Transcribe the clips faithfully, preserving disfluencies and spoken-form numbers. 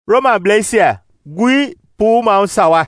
Roma Blasia, Gui Pu Mount Sawa.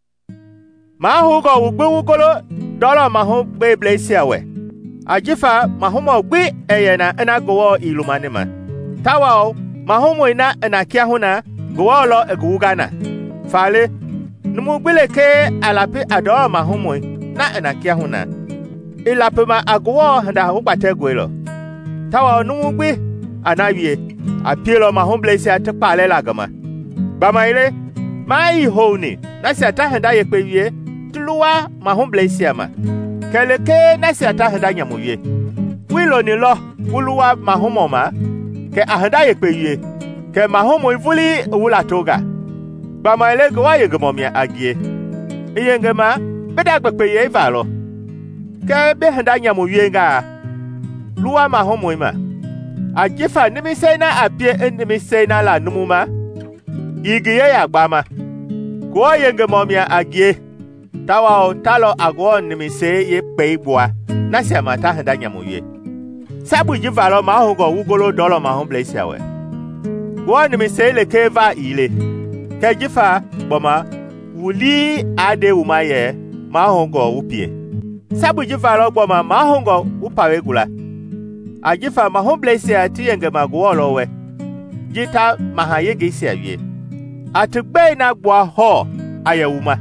Mahu go Ugbu Golo, Dollar Mahu Bay Blasia we. Ajifa Mahumo Gui Ayana and I go Ilumanima. Tawao, Mahumoina and Akiahuna, Goalo a Gugana. Fale, Numubile Alapi Ador Mahumoi, not an Akiahuna. Ilapuma Agua and a Hubateguelo. Tawa Numubi, Anavie, Apilo Mahum Blasia to Palelagama. Bamaile, my honey, Nasata and I pay Tulua Mahum Blasiama. Keleke Nasata and Ayamuye. Willow Nilo, Ulua Mahumoma, Ke Ahadaye pay Ke Mahumo fully Ulatoga. Bamaile Goyagomia Agie. Yangama, Bedak pay Valo. Ke Behandayamuyenga. Lua Mahomoima. Ajifa nimisena appear in nimisena la numuma. Igiye agbama. Kwa yenge momia agie. Tawa talo agwo nimise ye peibwa. Nasi amata handa nyamuye. Sabu jivalo mahongo ugolo dolo mahon blasia we. Kwa nimise le keva ile. Ke jifa boma wuli ade umaye mahongo upie. Sabu jivalo boma mahongo upawe gula. Ajifa mahon blasia ti yenge magwolo we. Jita mahayege siawie. Atugbe na gwa ho ayewuma.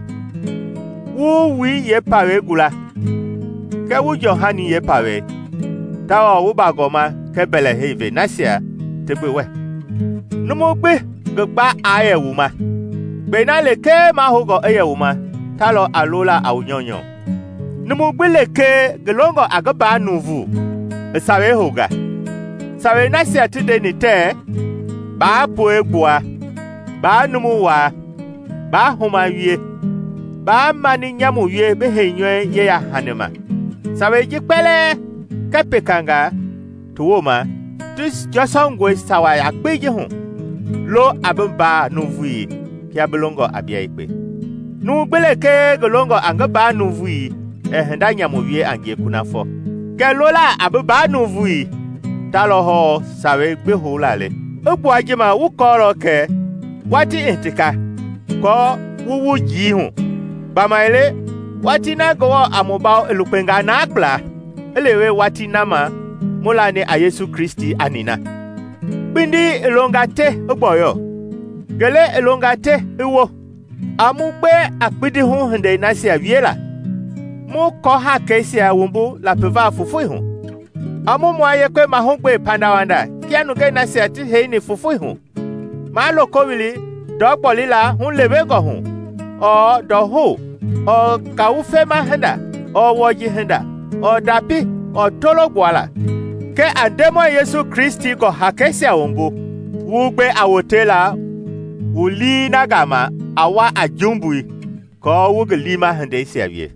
Wu wi ye pawe gula. Ke wu Johani ye pawe. Tawa wu bagoma ke bele heve nasia tebe we. Numu gbe gba ayewuma. Be na le ke mahogo ayewuma. Talo alola awnyonyo. Numu gbe le ke gelongo agaba nuvu. Sawe hoga. Sawe nasia tide ni te ba po egboa. Ba numu wa ba homa wie ba mani nyamu wie be henwe ye ya hanema sawe jipele kapekanga tuwoma tus josongwe sawa ya peje hu lo abamba nuvui ki abelongo abia ipe nu gbeleke golongo angaba nuvui e henda nyamu wie angie kunafo ke lola ababa nuvui talo ho sawe gbe ho lale ogbu ajima wukoro ke wati entika ko wuwu ji hu bamaile wati na go amoba elupenga na akla elewe wati nama mulane a Yesu Kristi anina bindi elongate ogboyo gele elongate ewo amugbe akpidi hu hende na sia wiela mu ko ha kesi awumbu la peva fufu hu amu mo ayekwe mahogbe pandawanda kianu ke na sia ti heini fufu hu ma lo kowili dogbo lila hun lebe go hun o do ho o kawufe ma henda o woji henda o dapi o tolo gwala ke andemo Yesu Kristi go hakesi awombo wugbe awotela wuli nagama awa ajumbui ko wugelima hende siawie